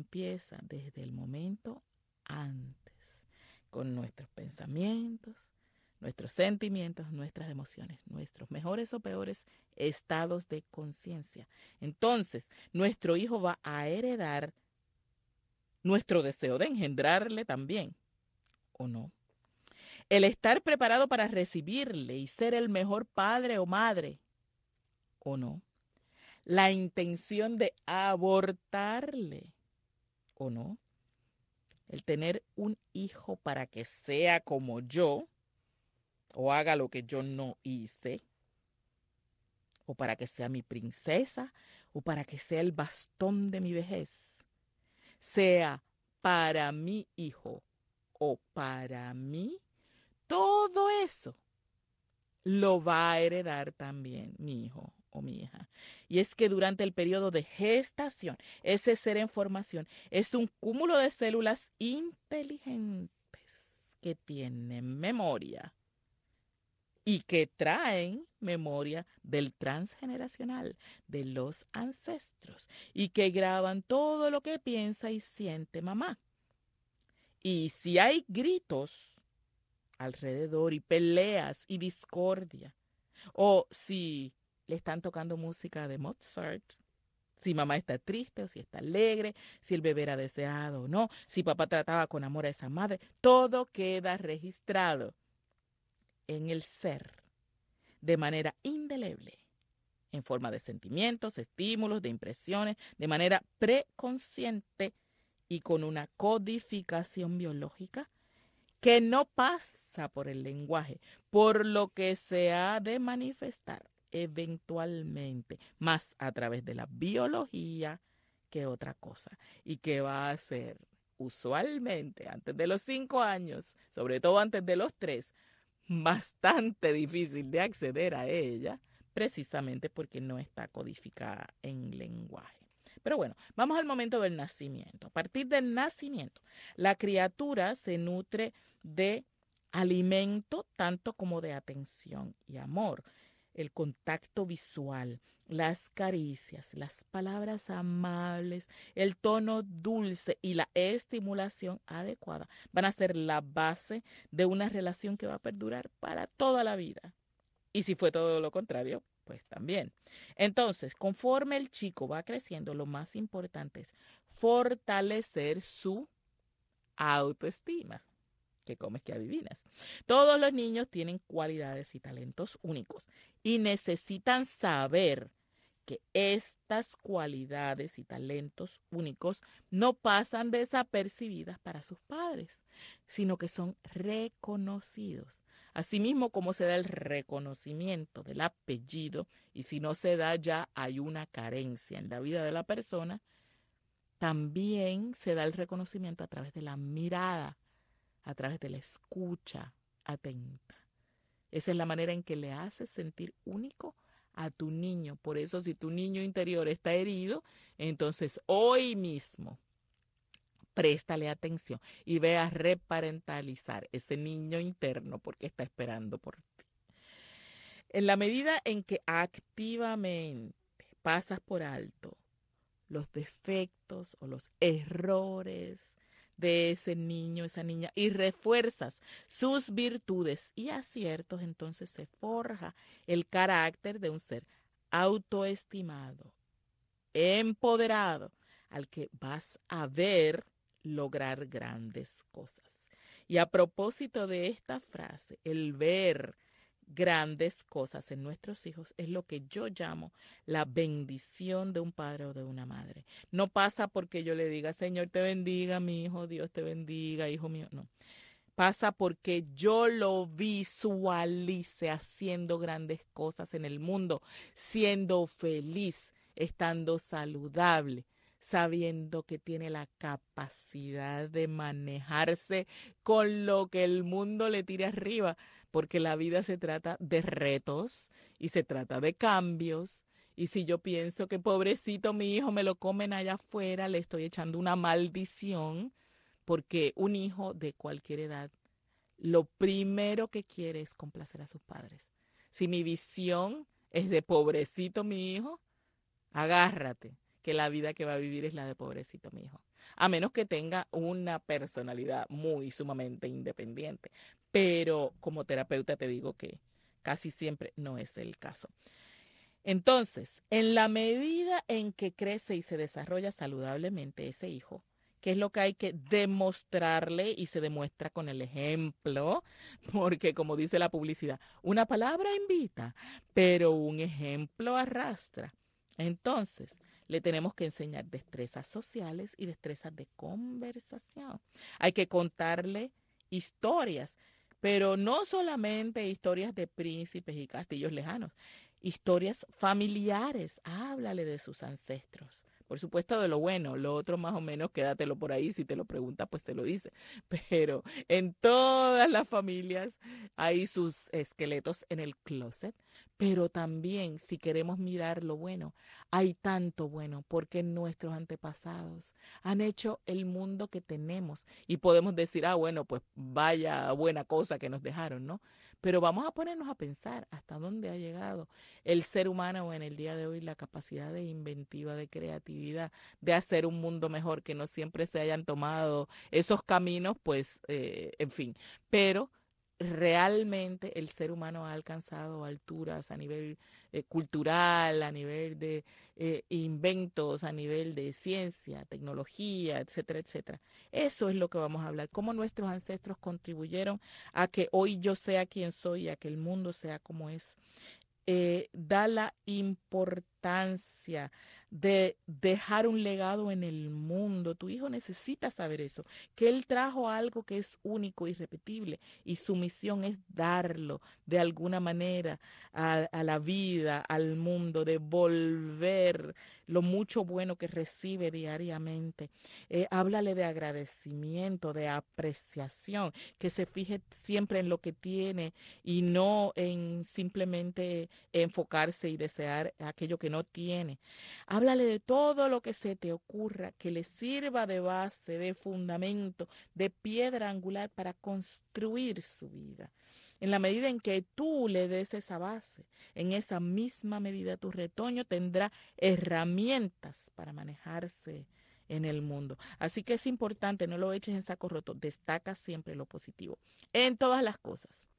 empieza desde el momento antes, con nuestros pensamientos, nuestros sentimientos, nuestras emociones, nuestros mejores o peores estados de conciencia. Entonces, nuestro hijo va a heredar nuestro deseo de engendrarle también, ¿o no? El estar preparado para recibirle y ser el mejor padre o madre, ¿o no? La intención de abortarle, ¿o no? El tener un hijo para que sea como yo, o haga lo que yo no hice, o para que sea mi princesa, o para que sea el bastón de mi vejez, sea para mi hijo o para mí, todo eso lo va a heredar también mi hijo o mi hija. Y es que durante el periodo de gestación, ese ser en formación es un cúmulo de células inteligentes que tienen memoria y que traen memoria del transgeneracional, de los ancestros, y que graban todo lo que piensa y siente mamá. Y si hay gritos alrededor y peleas y discordia, o si le están tocando música de Mozart, si mamá está triste o si está alegre, si el bebé era deseado o no, si papá trataba con amor a esa madre, todo queda registrado en el ser de manera indeleble, en forma de sentimientos, estímulos, de impresiones, de manera preconsciente y con una codificación biológica que no pasa por el lenguaje, por lo que se ha de manifestar eventualmente, más a través de la biología que otra cosa, y que va a ser usualmente antes de los 5 años, sobre todo antes de los 3, bastante difícil de acceder a ella, precisamente porque no está codificada en lenguaje. Pero bueno, vamos al momento del nacimiento. A partir del nacimiento, la criatura se nutre de alimento tanto como de atención y amor. El contacto visual, las caricias, las palabras amables, el tono dulce y la estimulación adecuada van a ser la base de una relación que va a perdurar para toda la vida. Y si fue todo lo contrario, pues también. Entonces, conforme el chico va creciendo, lo más importante es fortalecer su autoestima. Que comes que adivinas. Todos los niños tienen cualidades y talentos únicos y necesitan saber que estas cualidades y talentos únicos no pasan desapercibidas para sus padres, sino que son reconocidos. Asimismo, como se da el reconocimiento del apellido, y si no se da ya hay una carencia en la vida de la persona, también se da el reconocimiento a través de la mirada, a través de la escucha atenta. Esa es la manera en que le haces sentir único a tu niño. Por eso, si tu niño interior está herido, entonces hoy mismo préstale atención y ve a reparentalizar ese niño interno porque está esperando por ti. En la medida en que activamente pasas por alto los defectos o los errores de ese niño, esa niña, y refuerzas sus virtudes y aciertos, entonces se forja el carácter de un ser autoestimado, empoderado, al que vas a ver lograr grandes cosas. Y a propósito de esta frase, el ver grandes cosas en nuestros hijos es lo que yo llamo la bendición de un padre o de una madre. No pasa porque yo le diga, Señor te bendiga, mi hijo, Dios te bendiga, hijo mío, no. Pasa porque yo lo visualice haciendo grandes cosas en el mundo, siendo feliz, estando saludable, sabiendo que tiene la capacidad de manejarse con lo que el mundo le tire arriba, porque la vida se trata de retos y se trata de cambios. Y si yo pienso que pobrecito mi hijo me lo comen allá afuera, le estoy echando una maldición, porque un hijo de cualquier edad lo primero que quiere es complacer a sus padres. Si mi visión es de pobrecito mi hijo, agárrate, que la vida que va a vivir es la de pobrecito mi hijo. a menos que tenga una personalidad muy sumamente independiente. Pero como terapeuta te digo que casi siempre no es el caso. Entonces, en la medida en que crece y se desarrolla saludablemente ese hijo, ¿qué es lo que hay que demostrarle? Y se demuestra con el ejemplo, porque como dice la publicidad, una palabra invita, pero un ejemplo arrastra. Entonces, le tenemos que enseñar destrezas sociales y destrezas de conversación. Hay que contarle historias, pero no solamente historias de príncipes y castillos lejanos, historias familiares. Háblale de sus ancestros. Por supuesto, de lo bueno, lo otro más o menos quédatelo por ahí, si te lo pregunta, pues te lo dice. Pero en todas las familias hay sus esqueletos en el closet, pero también si queremos mirar lo bueno, hay tanto bueno porque nuestros antepasados han hecho el mundo que tenemos y podemos decir, ah, bueno, pues vaya buena cosa que nos dejaron, ¿no? Pero vamos a ponernos a pensar hasta dónde ha llegado el ser humano en el día de hoy, la capacidad de inventiva, de creatividad, de hacer un mundo mejor, que no siempre se hayan tomado esos caminos, pues, en fin. Pero realmente el ser humano ha alcanzado alturas a nivel cultural, a nivel de inventos, a nivel de ciencia, tecnología, etcétera, etcétera. Eso es lo que vamos a hablar, cómo nuestros ancestros contribuyeron a que hoy yo sea quien soy y a que el mundo sea como es. Da la importancia de dejar un legado en el mundo. Tu hijo necesita saber eso, que él trajo algo que es único, irrepetible, y su misión es darlo de alguna manera a la vida, al mundo, devolver lo mucho bueno que recibe diariamente. Háblale de agradecimiento, de apreciación, que se fije siempre en lo que tiene y no en simplemente enfocarse y desear aquello que no tiene. Háblale de todo lo que se te ocurra, que le sirva de base, de fundamento, de piedra angular para construir su vida. En la medida en que tú le des esa base, en esa misma medida tu retoño tendrá herramientas para manejarse en el mundo. Así que es importante, no lo eches en saco roto, destaca siempre lo positivo en todas las cosas.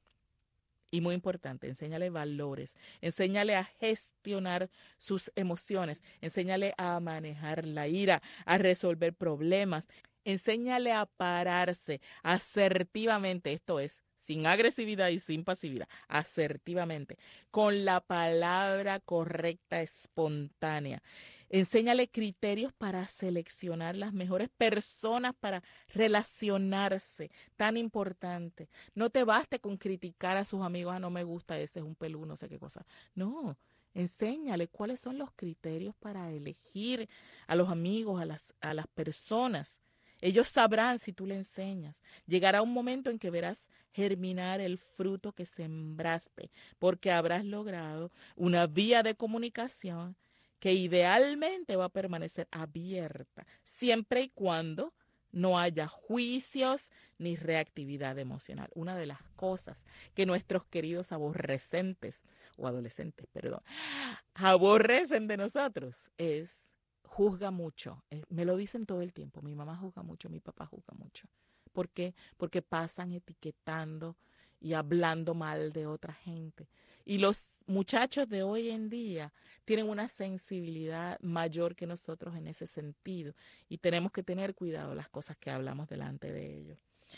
Y muy importante, enséñale valores, enséñale a gestionar sus emociones, enséñale a manejar la ira, a resolver problemas, enséñale a pararse asertivamente, esto es, sin agresividad y sin pasividad, asertivamente, con la palabra correcta, espontánea. Enséñale criterios para seleccionar las mejores personas para relacionarse, tan importante. No te baste con criticar a sus amigos, ah, no me gusta, ese es un pelú, no sé qué cosa. No, enséñale cuáles son los criterios para elegir a los amigos, a las personas. Ellos sabrán si tú le enseñas. Llegará un momento en que verás germinar el fruto que sembraste, porque habrás logrado una vía de comunicación que idealmente va a permanecer abierta, siempre y cuando no haya juicios ni reactividad emocional. Una de las cosas que nuestros queridos aborrecentes, o adolescentes, perdón, aborrecen de nosotros es juzga mucho. Me lo dicen todo el tiempo. Mi mamá juzga mucho, mi papá juzga mucho. ¿Por qué? Porque pasan etiquetando y hablando mal de otra gente. Y los muchachos de hoy en día tienen una sensibilidad mayor que nosotros en ese sentido. Y tenemos que tener cuidado las cosas que hablamos delante de ellos.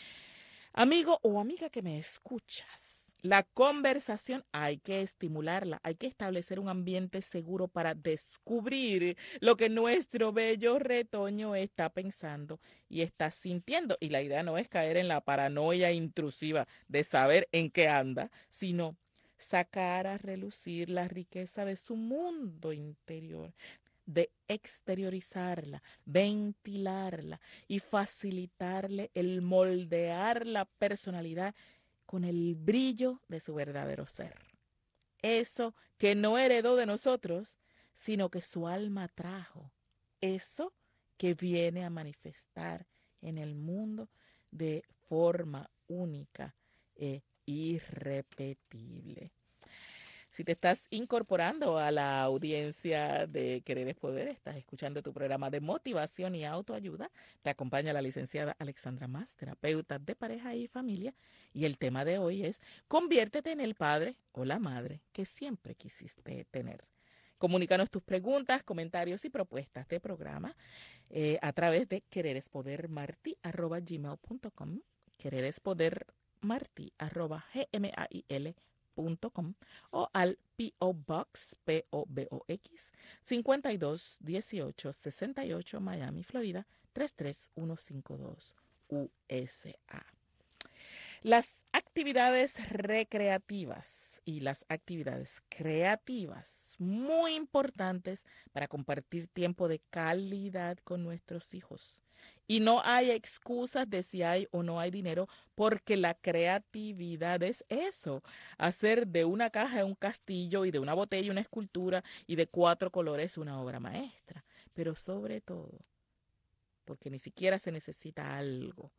Amigo o amiga que me escuchas, la conversación hay que estimularla, hay que establecer un ambiente seguro para descubrir lo que nuestro bello retoño está pensando y está sintiendo. Y la idea no es caer en la paranoia intrusiva de saber en qué anda, sino sacar a relucir la riqueza de su mundo interior, de exteriorizarla, ventilarla y facilitarle el moldear la personalidad con el brillo de su verdadero ser. Eso que no heredó de nosotros, sino que su alma trajo. Eso que viene a manifestar en el mundo de forma única e irrepetible. Si te estás incorporando a la audiencia de Querer es Poder, estás escuchando tu programa de motivación y autoayuda, te acompaña la licenciada Alexandra Mas, terapeuta de pareja y familia, y el tema de hoy es conviértete en el padre o la madre que siempre quisiste tener. Comunícanos tus preguntas, comentarios y propuestas de programa a través de quererespodermarti@gmail.com, quererespodermarti@gmail.com o al P.O. Box, P.O.B.O.X. 521868 Miami, Florida 33152 USA. Las actividades recreativas y las actividades creativas, muy importantes para compartir tiempo de calidad con nuestros hijos. Y no hay excusas de si hay o no hay dinero, porque la creatividad es eso, hacer de una caja un castillo y de una botella una escultura y de 4 colores una obra maestra. Pero sobre todo, porque ni siquiera se necesita algo.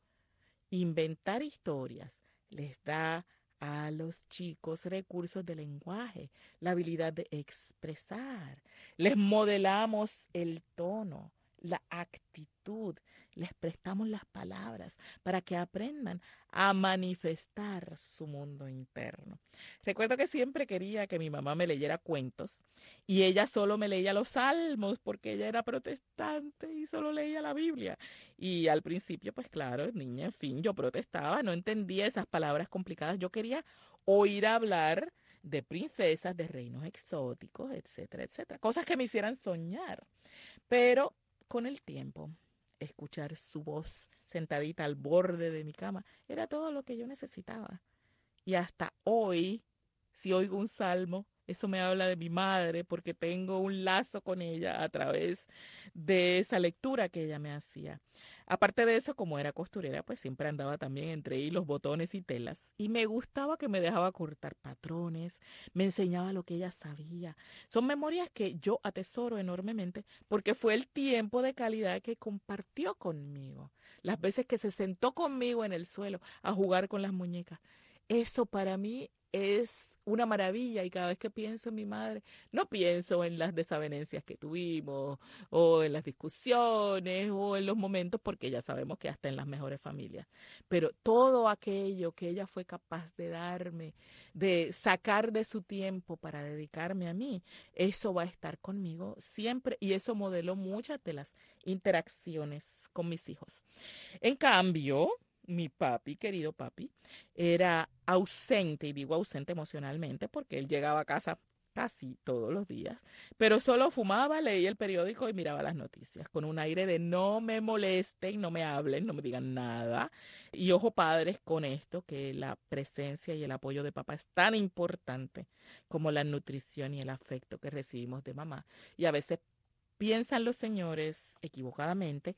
Inventar historias les da a los chicos recursos de lenguaje, la habilidad de expresar. Les modelamos el tono, la actitud, les prestamos las palabras para que aprendan a manifestar su mundo interno. Recuerdo que siempre quería que mi mamá me leyera cuentos y ella solo me leía los salmos porque ella era protestante y solo leía la Biblia. Y al principio, pues claro, niña, en fin, yo protestaba, no entendía esas palabras complicadas. Yo quería oír hablar de princesas, de reinos exóticos, etcétera, etcétera. Cosas que me hicieran soñar. Pero con el tiempo, escuchar su voz sentadita al borde de mi cama era todo lo que yo necesitaba. Y hasta hoy, si oigo un salmo, eso me habla de mi madre porque tengo un lazo con ella a través de esa lectura que ella me hacía. Aparte de eso, como era costurera, pues siempre andaba también entre hilos, botones y telas. Y me gustaba que me dejaba cortar patrones, me enseñaba lo que ella sabía. Son memorias que yo atesoro enormemente porque fue el tiempo de calidad que compartió conmigo. Las veces que se sentó conmigo en el suelo a jugar con las muñecas. Eso para mí es una maravilla y cada vez que pienso en mi madre, no pienso en las desavenencias que tuvimos o en las discusiones o en los momentos, porque ya sabemos que hasta en las mejores familias, pero todo aquello que ella fue capaz de darme, de sacar de su tiempo para dedicarme a mí, eso va a estar conmigo siempre y eso modeló muchas de las interacciones con mis hijos. En cambio, mi papi, querido papi, era ausente, y digo ausente emocionalmente, porque él llegaba a casa casi todos los días, pero solo fumaba, leía el periódico y miraba las noticias, con un aire de no me molesten, no me hablen, no me digan nada. Y ojo padres con esto, que la presencia y el apoyo de papá es tan importante como la nutrición y el afecto que recibimos de mamá. Y a veces piensan los señores equivocadamente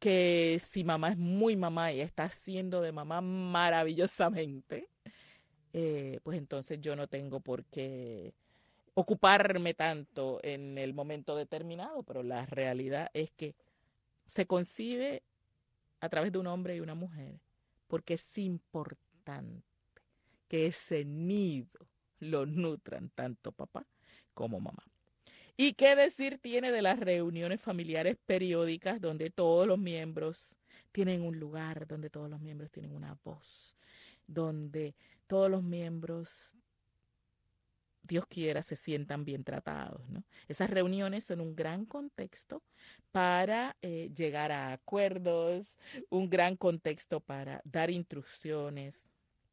que si mamá es muy mamá y está haciendo de mamá maravillosamente, pues entonces yo no tengo por qué ocuparme tanto en el momento determinado, pero la realidad es que se concibe a través de un hombre y una mujer, porque es importante que ese nido lo nutran tanto papá como mamá. ¿Y qué decir tiene de las reuniones familiares periódicas donde todos los miembros tienen un lugar, donde todos los miembros tienen una voz, donde todos los miembros, Dios quiera, se sientan bien tratados, ¿no? Esas reuniones son un gran contexto para llegar a acuerdos, un gran contexto para dar instrucciones,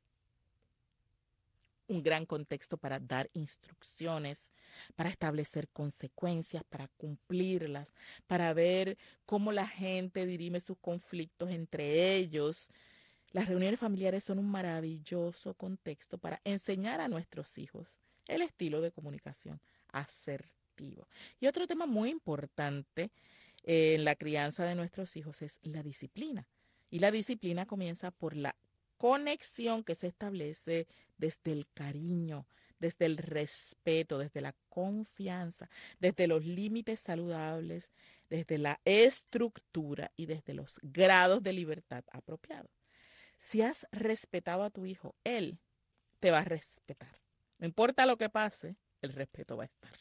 un gran contexto para dar instrucciones, para establecer consecuencias, para cumplirlas, para ver cómo la gente dirime sus conflictos entre ellos. Las reuniones familiares son un maravilloso contexto para enseñar a nuestros hijos el estilo de comunicación asertivo. Y otro tema muy importante en la crianza de nuestros hijos es la disciplina. Y la disciplina comienza por la conexión que se establece desde el cariño, desde el respeto, desde la confianza, desde los límites saludables, desde la estructura y desde los grados de libertad apropiados. Si has respetado a tu hijo, él te va a respetar. No importa lo que pase, el respeto va a estar.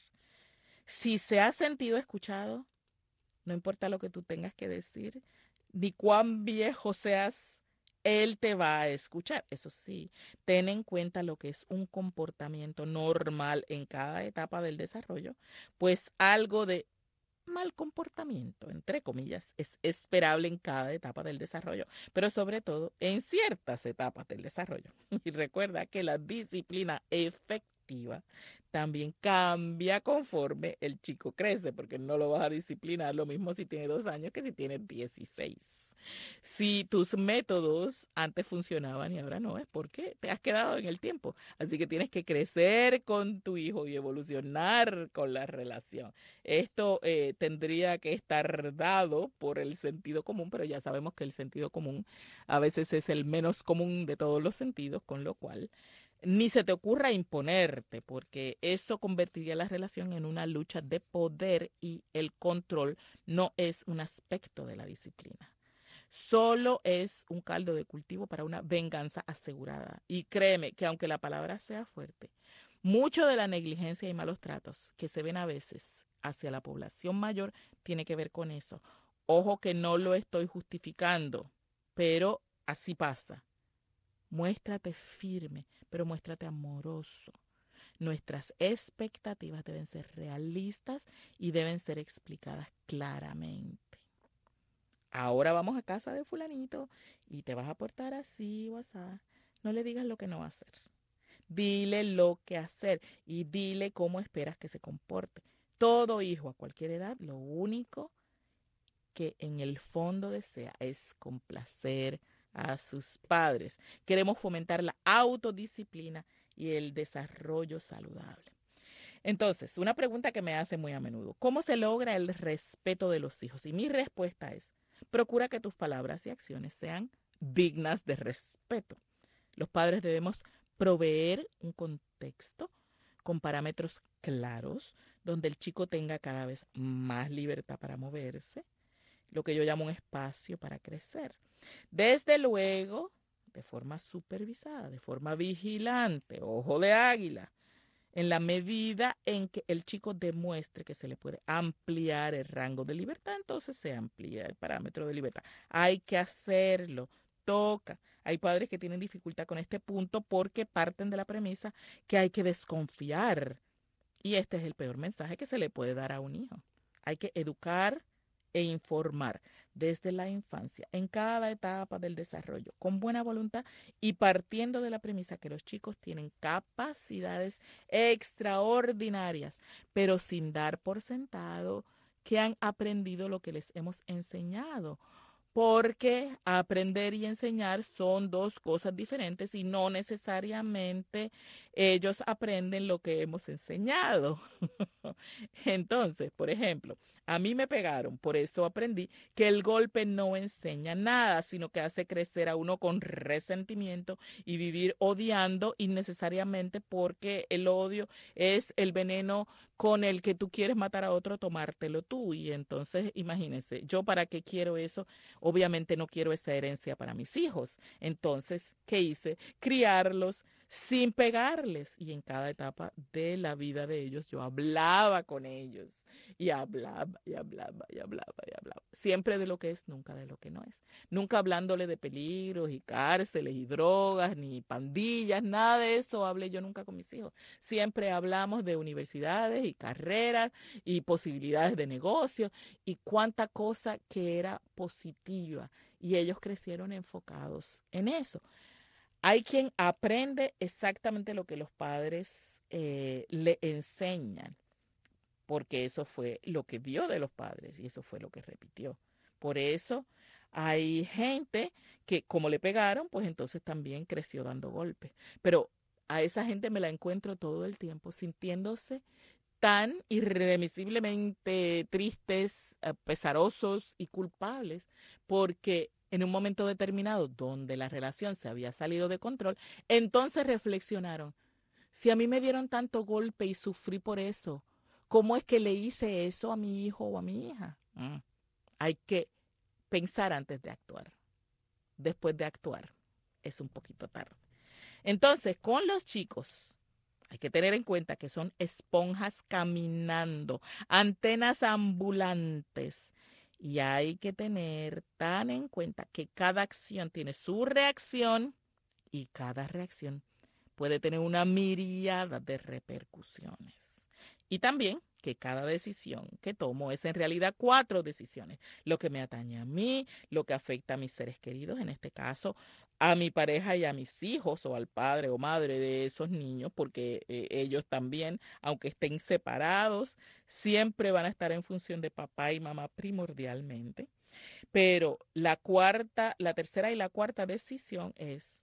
Si se ha sentido escuchado, no importa lo que tú tengas que decir, ni cuán viejo seas, él te va a escuchar. Eso sí, ten en cuenta lo que es un comportamiento normal en cada etapa del desarrollo, pues algo de mal comportamiento, entre comillas, es esperable en cada etapa del desarrollo, pero sobre todo en ciertas etapas del desarrollo. Y recuerda que la disciplina efectiva también cambia conforme el chico crece, porque no lo vas a disciplinar lo mismo si tiene 2 años que si tiene 16. Si tus métodos antes funcionaban y ahora no, es porque te has quedado en el tiempo. Así que tienes que crecer con tu hijo y evolucionar con la relación. Esto tendría que estar dado por el sentido común, pero ya sabemos que el sentido común a veces es el menos común de todos los sentidos, con lo cual ni se te ocurra imponerte, porque eso convertiría la relación en una lucha de poder y el control no es un aspecto de la disciplina. Solo es un caldo de cultivo para una venganza asegurada. Y créeme que aunque la palabra sea fuerte, mucho de la negligencia y malos tratos que se ven a veces hacia la población mayor tiene que ver con eso. Ojo que no lo estoy justificando, pero así pasa. Muéstrate firme, pero muéstrate amoroso. Nuestras expectativas deben ser realistas y deben ser explicadas claramente. Ahora vamos a casa de fulanito y te vas a portar así o así. No le digas lo que no va a hacer. Dile lo que hacer y dile cómo esperas que se comporte. Todo hijo a cualquier edad, lo único que en el fondo desea es complacer a sus padres. Queremos fomentar la autodisciplina y el desarrollo saludable. Entonces, una pregunta que me hace muy a menudo, ¿cómo se logra el respeto de los hijos? Y mi respuesta es, procura que tus palabras y acciones sean dignas de respeto. Los padres debemos proveer un contexto con parámetros claros, donde el chico tenga cada vez más libertad para moverse, lo que yo llamo un espacio para crecer. Desde luego, de forma supervisada, de forma vigilante, ojo de águila, en la medida en que el chico demuestre que se le puede ampliar el rango de libertad, entonces se amplía el parámetro de libertad. Hay que hacerlo, toca. Hay padres que tienen dificultad con este punto porque parten de la premisa que hay que desconfiar. Y este es el peor mensaje que se le puede dar a un hijo. Hay que educar e informar desde la infancia, en cada etapa del desarrollo, con buena voluntad y partiendo de la premisa que los chicos tienen capacidades extraordinarias, pero sin dar por sentado que han aprendido lo que les hemos enseñado, porque aprender y enseñar son dos cosas diferentes y no necesariamente ellos aprenden lo que hemos enseñado. Entonces, por ejemplo, a mí me pegaron, por eso aprendí que el golpe no enseña nada, sino que hace crecer a uno con resentimiento y vivir odiando innecesariamente, porque el odio es el veneno con el que tú quieres matar a otro, tomártelo tú. Y entonces, imagínense, ¿yo para qué quiero eso? Obviamente no quiero esa herencia para mis hijos. Entonces, ¿qué hice? Criarlos sin pegarles. Y en cada etapa de la vida de ellos yo hablaba con ellos y hablaba y hablaba y hablaba y hablaba. Siempre de lo que es, nunca de lo que no es. Nunca hablándole de peligros y cárceles y drogas ni pandillas, nada de eso hablé yo nunca con mis hijos. Siempre hablamos de universidades y carreras y posibilidades de negocio y cuánta cosa que era positiva. Y ellos crecieron enfocados en eso. Hay quien aprende exactamente lo que los padres le enseñan, porque eso fue lo que vio de los padres y eso fue lo que repitió. Por eso hay gente que como le pegaron, pues entonces también creció dando golpes. Pero a esa gente me la encuentro todo el tiempo sintiéndose tan irremisiblemente tristes, pesarosos y culpables, porque en un momento determinado donde la relación se había salido de control, entonces reflexionaron, si a mí me dieron tanto golpe y sufrí por eso, ¿cómo es que le hice eso a mi hijo o a mi hija? Hay que pensar antes de actuar. Después de actuar es un poquito tarde. Entonces, con los chicos, Hay que tener en cuenta que son esponjas caminando, antenas ambulantes. Y hay que tener tan en cuenta que cada acción tiene su reacción y cada reacción puede tener una miríada de repercusiones. Y también que cada decisión que tomo es en realidad 4 decisiones. Lo que me atañe a mí, lo que afecta a mis seres queridos, en este caso a mi pareja y a mis hijos o al padre o madre de esos niños, porque ellos también, aunque estén separados, siempre van a estar en función de papá y mamá primordialmente. Pero la tercera y la cuarta decisión es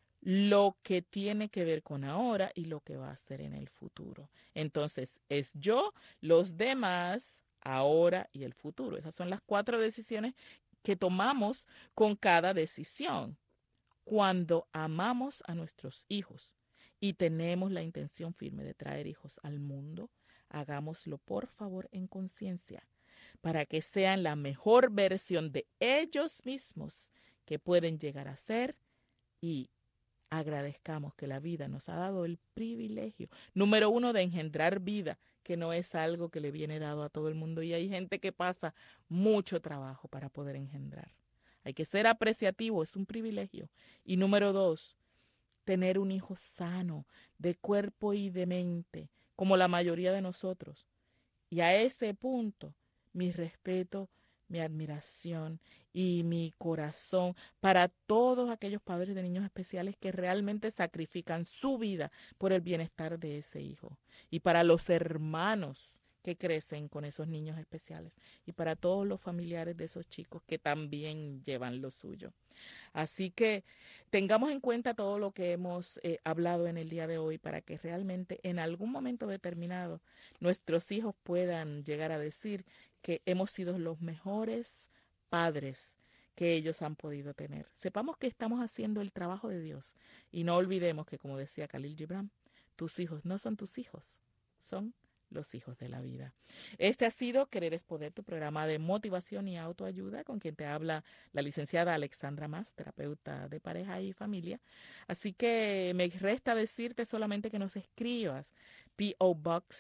lo que tiene que ver con ahora y lo que va a ser en el futuro. Entonces, es yo, los demás, ahora y el futuro. Esas son las 4 decisiones que tomamos con cada decisión. Cuando amamos a nuestros hijos y tenemos la intención firme de traer hijos al mundo, hagámoslo por favor en conciencia, para que sean la mejor versión de ellos mismos que pueden llegar a ser, y agradezcamos que la vida nos ha dado el privilegio, número 1, de engendrar vida, que no es algo que le viene dado a todo el mundo, y hay gente que pasa mucho trabajo para poder engendrar. Hay que ser apreciativo, es un privilegio. Y número 2, tener un hijo sano, de cuerpo y de mente, como la mayoría de nosotros. Y a ese punto, mi respeto, mi admiración y mi corazón para todos aquellos padres de niños especiales que realmente sacrifican su vida por el bienestar de ese hijo. Y para los hermanos que crecen con esos niños especiales. Y para todos los familiares de esos chicos que también llevan lo suyo. Así que tengamos en cuenta todo lo que hemos hablado en el día de hoy, para que realmente en algún momento determinado nuestros hijos puedan llegar a decir que hemos sido los mejores padres que ellos han podido tener. Sepamos que estamos haciendo el trabajo de Dios y no olvidemos que, como decía Khalil Gibran, tus hijos no son tus hijos, son los hijos de la vida. Este ha sido Querer es Poder, tu programa de motivación y autoayuda, con quien te habla la licenciada Alexandra Mas, terapeuta de pareja y familia. Así que me resta decirte solamente que nos escribas P.O. Box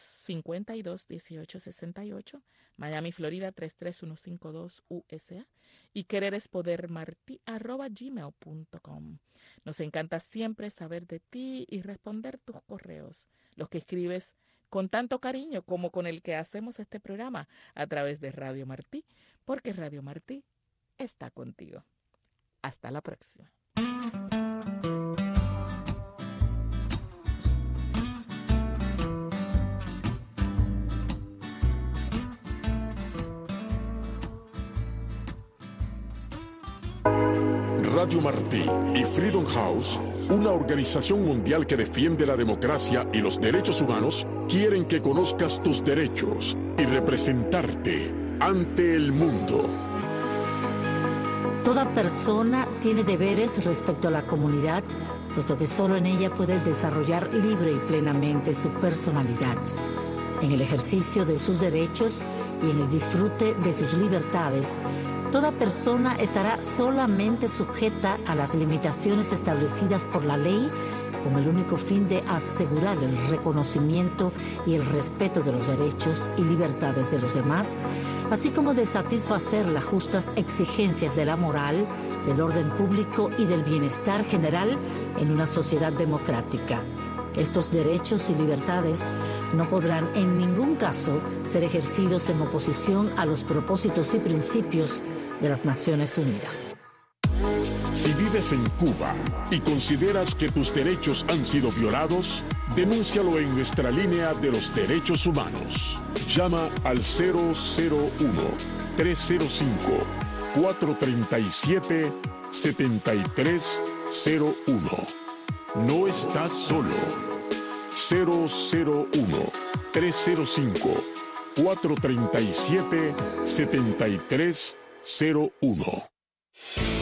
521868, Miami, Florida 33152 USA, y quererespodermarti@gmail.com. Nos encanta siempre saber de ti y responder tus correos, los que escribes con tanto cariño como con el que hacemos este programa a través de Radio Martí, porque Radio Martí está contigo. Hasta la próxima. Radio Martí y Freedom House, una organización mundial que defiende la democracia y los derechos humanos, quieren que conozcas tus derechos y representarte ante el mundo. Toda persona tiene deberes respecto a la comunidad, puesto que solo en ella puede desarrollar libre y plenamente su personalidad. En el ejercicio de sus derechos y en el disfrute de sus libertades, toda persona estará solamente sujeta a las limitaciones establecidas por la ley, con el único fin de asegurar el reconocimiento y el respeto de los derechos y libertades de los demás, así como de satisfacer las justas exigencias de la moral, del orden público y del bienestar general en una sociedad democrática. Estos derechos y libertades no podrán en ningún caso ser ejercidos en oposición a los propósitos y principios de las Naciones Unidas. Si vives en Cuba y consideras que tus derechos han sido violados, denúncialo en nuestra línea de los derechos humanos. Llama al 001-305-437-7301. No estás solo. 001-305-437-7301.